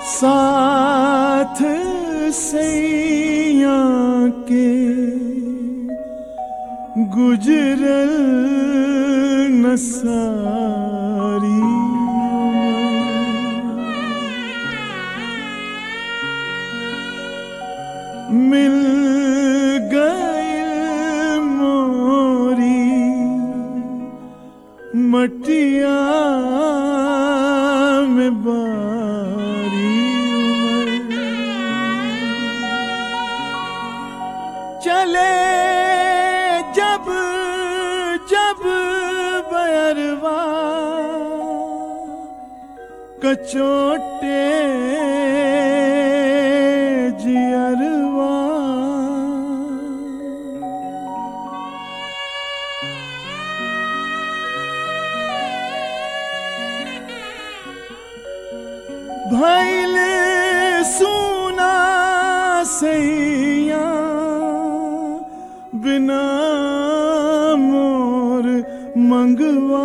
साथ सैया के गुजरल न सारी उम्र। मिल गई मोरी मटिया में बारी उम्र। चले जब जब बयरवा कचोटे जियरवा। भइल सुना सैया बिना मोर मंगवा।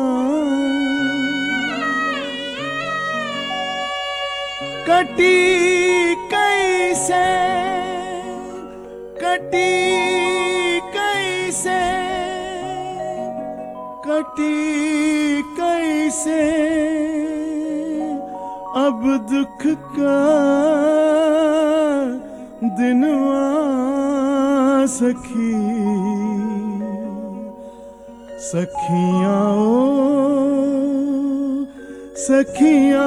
कटी कैसे कटी कैसे कटी कैसे अब दुख का दिनवा सखी। सखियाँ ओ सखियाँ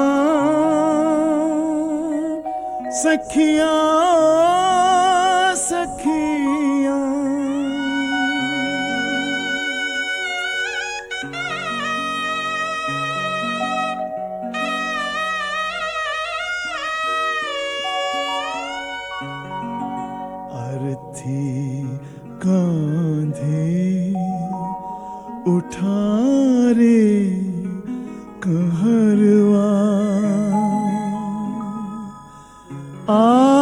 सखियाँ सखियाँ। अर्थी कांधे उठा रे कहरवा।